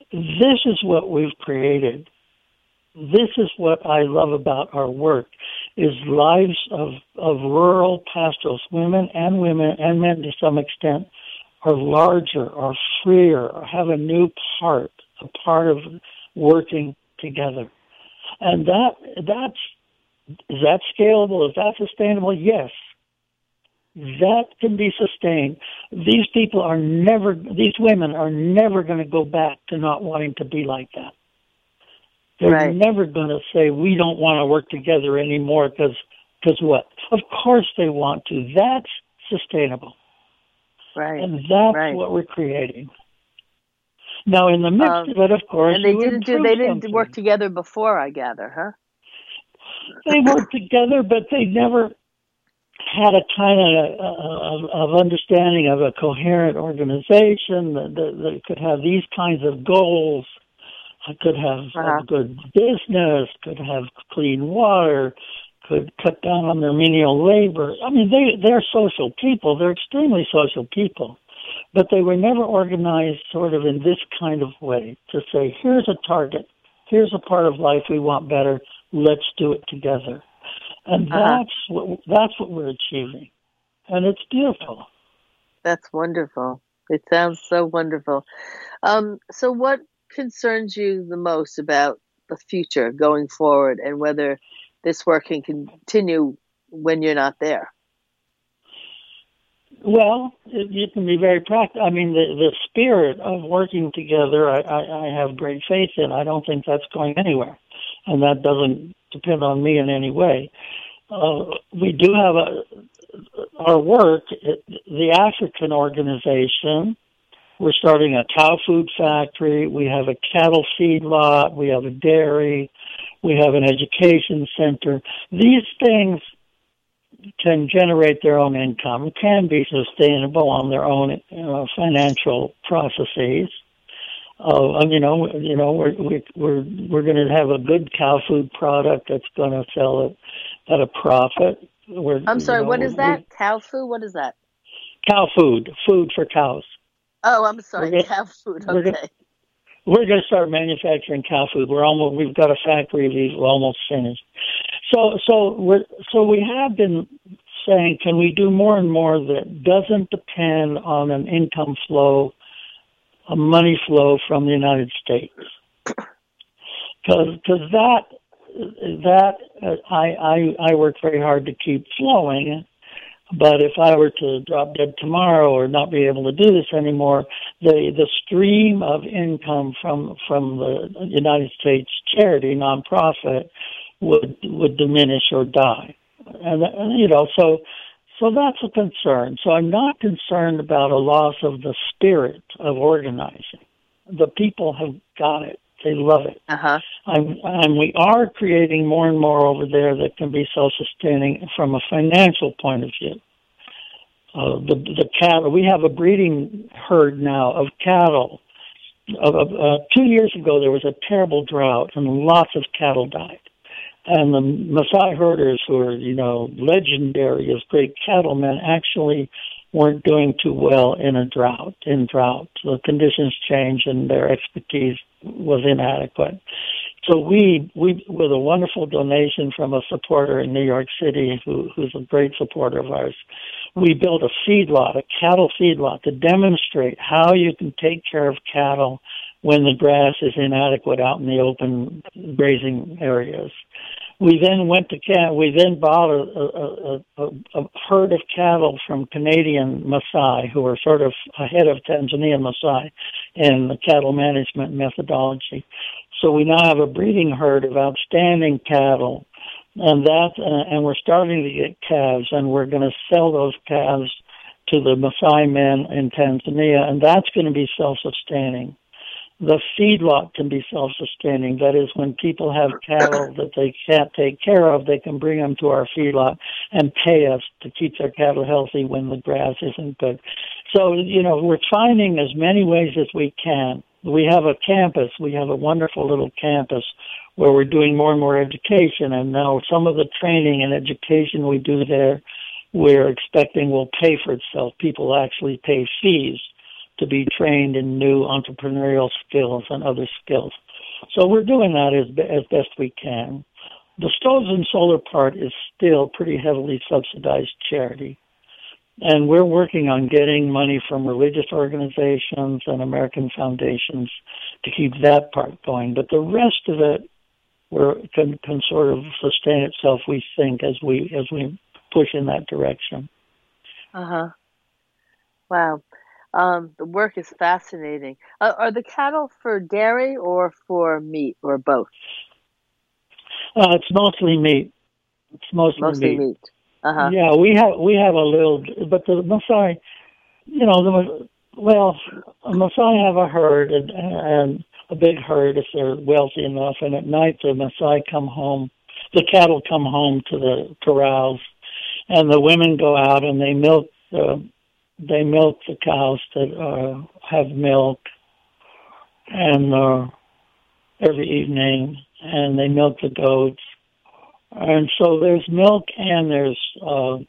this is what we've created. This is what I love about our work, is lives of, of rural pastorals, women and women and men to some extent, are larger, are freer, or have a new part, a part of working together. And that that's is that scalable? Is that sustainable? Yes. That can be sustained. These people are never, these women are never going to go back to not wanting to be like that. They're right. never going to say, we don't want to work together anymore because because what? Of course they want to. That's sustainable. Right. And that's right. what we're creating. Now, in the midst um, of it, of course, and they didn't do. They didn't something. work together before, I gather, huh? They worked together, but they never had a kind of, uh, of understanding of a coherent organization that, that, that could have these kinds of goals. Could have uh-huh. a good business, could have clean water, could cut down on their menial labor. I mean, they, they're social people. They're extremely social people. But they were never organized sort of in this kind of way to say, here's a target, here's a part of life we want better, let's do it together. And uh-huh. that's what that's what we're achieving. And it's beautiful. That's wonderful. It sounds so wonderful. Um, so what concerns you the most about the future going forward and whether this work can continue when you're not there? Well, it, you can be very practical. I mean, the, the spirit of working together, I, I, I have great faith in. I don't think that's going anywhere. And that doesn't depend on me in any way. Uh, we do have a, our work, it, the African organization. We're starting a cow food factory. We have a cattle feed lot. We have a dairy. We have an education center. These things can generate their own income, can be sustainable on their own you know, financial processes. Uh, and, you know, you know, we're we're we're, we're going to have a good cow food product that's going to sell it at a profit. We're, I'm sorry, you know, what is that? we, cow food? What is that? Cow food, food for cows. Oh, I'm sorry, gonna, cow food. Okay. We're gonna, we're going to start manufacturing cow food. We're almost we've got a factory we've almost finished. So so we're so we have been saying, can we do more and more that doesn't depend on an income flow, a money flow from the United States? Because that that uh, I, I I work very hard to keep flowing. But if I were to drop dead tomorrow or not be able to do this anymore, the the stream of income from from the United States charity nonprofit would would diminish or die, and, and you know so so that's a concern. So I'm not concerned about a loss of the spirit of organizing. The people have got it. They love it. Uh-huh. I'm, and we are creating more and more over there that can be self-sustaining from a financial point of view. Uh, the the cattle, we have a breeding herd now of cattle. Uh, uh, two years ago, there was a terrible drought, and lots of cattle died. And the Maasai herders, who are, you know, legendary as great cattlemen, actually weren't doing too well in a drought. In drought, the conditions changed, and their expertise was inadequate. So we, we, with a wonderful donation from a supporter in New York City, who, who's a great supporter of ours, we built a feedlot, a cattle feedlot, to demonstrate how you can take care of cattle when the grass is inadequate out in the open grazing areas. We then went to cat. We then bought a, a, a, a herd of cattle from Canadian Maasai, who are sort of ahead of Tanzanian Maasai in the cattle management methodology. So we now have a breeding herd of outstanding cattle, and that, uh, and we're starting to get calves, and we're going to sell those calves to the Maasai men in Tanzania, and that's going to be self-sustaining. The feedlot can be self-sustaining. That is, when people have cattle that they can't take care of, they can bring them to our feedlot and pay us to keep their cattle healthy when the grass isn't good. So, you know, we're finding as many ways as we can. We have a campus. We have a wonderful little campus where we're doing more and more education, and now some of the training and education we do there, we're expecting will pay for itself. People actually pay fees to be trained in new entrepreneurial skills and other skills. So we're doing that as, as best we can. The Stoves and Solar part is still pretty heavily subsidized charity. And we're working on getting money from religious organizations and American foundations to keep that part going. But the rest of it we're, can, can sort of sustain itself, we think, as we as we push in that direction. Uh-huh. Wow. Um, the work is fascinating. Uh, are the cattle for dairy or for meat or both? Uh, it's mostly meat. It's mostly, mostly meat. meat. Uh-huh. Yeah, we have we have a little, but the Maasai, you know, the well, the Maasai have a herd and, and a big herd if they're wealthy enough, and at night the Maasai come home, the cattle come home to the corrals, and the women go out and they milk the they milk the cows that uh, have milk, and uh, every evening, and they milk the goats. And so there's milk and there's uh,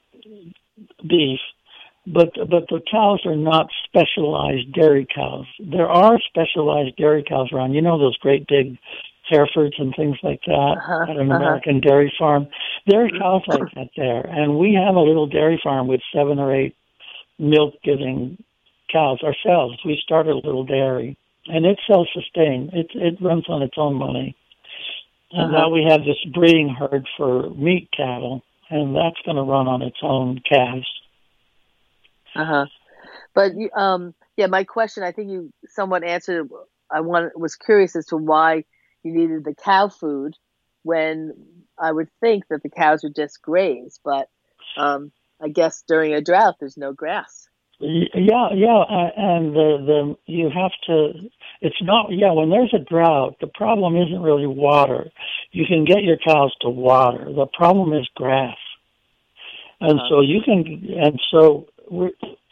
beef, but but the cows are not specialized dairy cows. There are specialized dairy cows around. You know those great big Herefords and things like that uh-huh, at an uh-huh. American dairy farm. There are cows like that there, and we have a little dairy farm with seven or eight milk-giving cows ourselves. We started a little dairy, and it's self-sustained. It it runs on its own money. And uh-huh. now we have this breeding herd for meat cattle, and that's going to run on its own calves. Uh-huh. But, um, yeah, my question, I think you somewhat answered. I wanted, was curious as to why you needed the cow food when I would think that the cows would just graze. But um, I guess during a drought, there's no grass. Yeah, yeah, uh, and the the you have to. It's not. Yeah, when there's a drought, the problem isn't really water. You can get your cows to water. The problem is grass, and uh-huh. so you can. And so we're,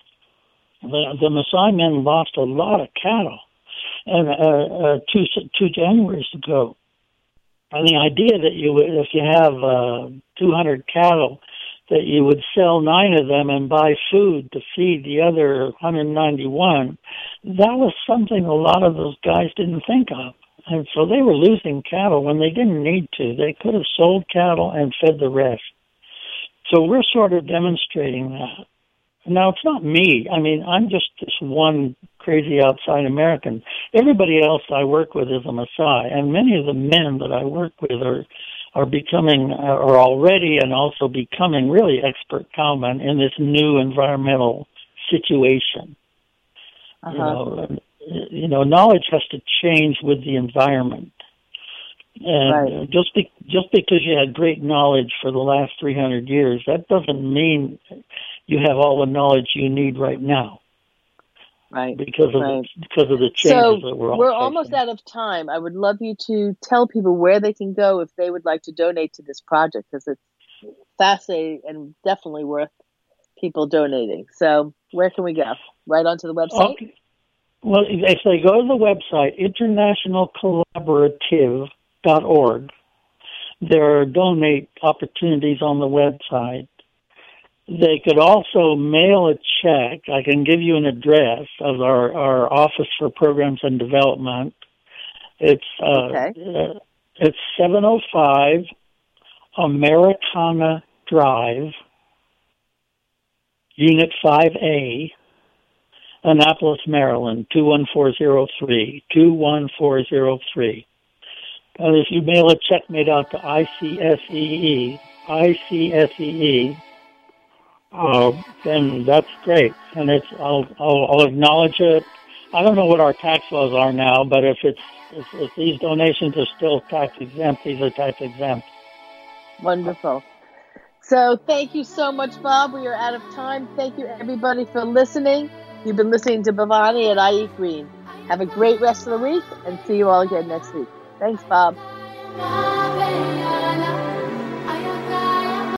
the the Maasai men lost a lot of cattle, and uh, uh, two two Januaries ago. And the idea that you would, if you have uh, two hundred cattle, that you would sell nine of them and buy food to feed the other one hundred ninety-one, that was something a lot of those guys didn't think of. And so they were losing cattle when they didn't need to. They could have sold cattle and fed the rest. So we're sort of demonstrating that. Now, it's not me. I mean, I'm just this one crazy outside American. Everybody else I work with is a Maasai, and many of the men that I work with are are becoming, or already and also becoming really expert cowmen in this new environmental situation. Uh-huh. You know, you know, knowledge has to change with the environment. And right. just be, just because you had great knowledge for the last three hundred years, that doesn't mean you have all the knowledge you need right now. Right. Because of right. the, because of the changes so that we're all we're facing. almost out of time. I would love you to tell people where they can go if they would like to donate to this project, because it's fascinating and definitely worth people donating. So where can we go? Right onto the website? Okay. Well, if they go to the website, international collaborative dot org, there are donate opportunities on the website. They could also mail a check. I can give you an address of our, our Office for Programs and Development. It's uh, okay. uh, it's seven oh five Americana Drive, Unit five A, Annapolis, Maryland, two one four zero three, two one four zero three. And if you mail a check made out to I C S E E, I C S E E, Uh, then that's great, and it's I'll, I'll I'll acknowledge it. I don't know what our tax laws are now, but if it's if, if these donations are still tax exempt, these are tax exempt. Wonderful. So thank you so much, Bob. We are out of time. Thank you, everybody, for listening. You've been listening to Bhavani and I Eat Green. Have a great rest of the week, and see you all again next week. Thanks, Bob.